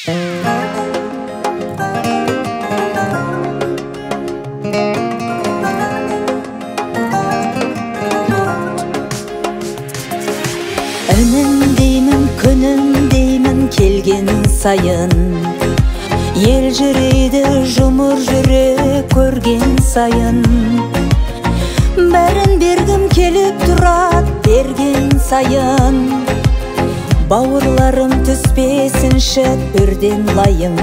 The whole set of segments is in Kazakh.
Үніндеймін, күніндеймін келген сайын, ел жүрейді жұмыр жүрек көрген сайын. Бәрін бергім келіп тұрат берген сайын, бауырларым түспесінші үрден лайым.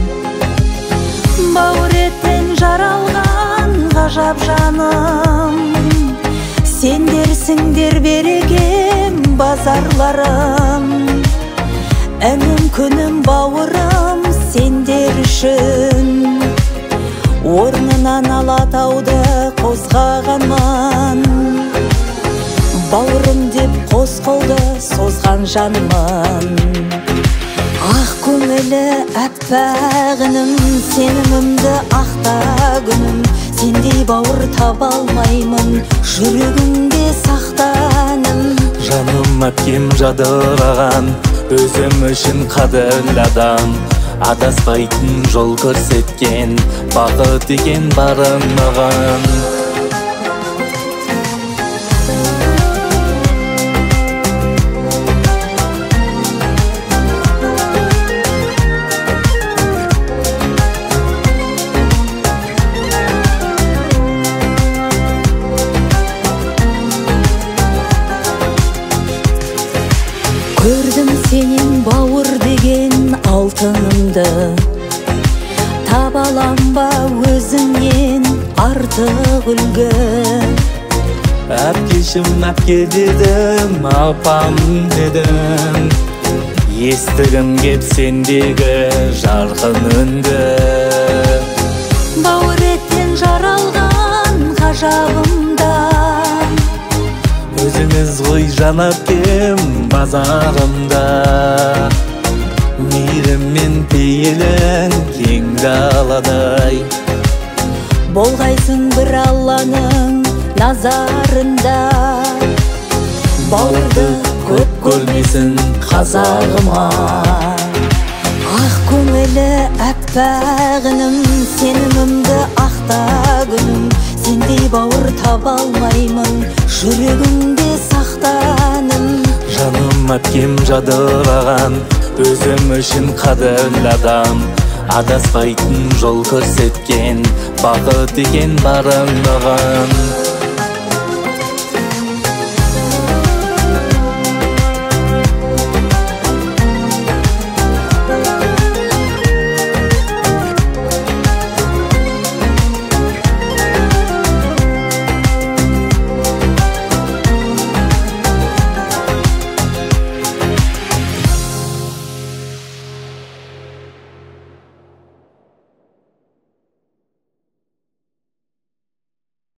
Бауыр еттен жаралған ғажап жаным, сендерсіңдер берекем базарларым. Әнім күнім бауырым сендер үшін, орнынан Алатауды қозғағанмын. Бауырым деп қос қолды созған жанмын. Ақ көңілі әппағының, сенімімді ақта күнім. Сендей бауыр таба алмаймын, жүрегімде сақтаным. Жаным әпкем жадыраған, өзім үшін қадірлі адам. Адаспайтын жол көрсеткен, бақыт деген барың маған. Көрдім сенен бауыр деген алтынымды, табаланба өзіңнен артық үлгі. Әпкешім әпке дедім, апам дедім, естігім кеп сендегі жарқын үнді. Бауыр еттен жаралған ғажабымда, өзіңіз ғой жан әпкем базарымда. Мейіріммен пейілің кең даладай, болғайсың бір Алланың назарында. бауырды көп көрмесін қазағыма. Ақ көңілі әппағының, сенімімді ақта күнім. Сендей бауыр таба алмаймын, жүрегімде сақтаным. Жаным әпкем жадыраған, өзім үшін қадірлі адам. Адаспайтын жол көрсеткен, бақыт деген барың маған.